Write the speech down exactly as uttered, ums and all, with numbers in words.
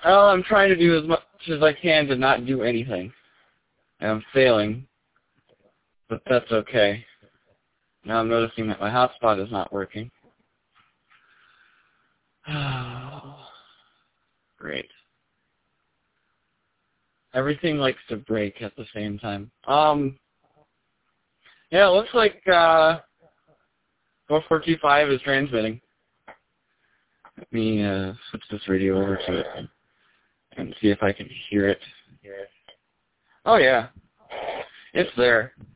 Well, I'm trying to do as much as I can to not do anything. And I'm failing. But that's okay. Now I'm noticing that my hotspot is not working. Great. Everything likes to break at the same time. Um, yeah, it looks like uh, four four two five is transmitting. Let me uh, switch this radio over to it and, and see if I can hear it. Oh, yeah. It's there.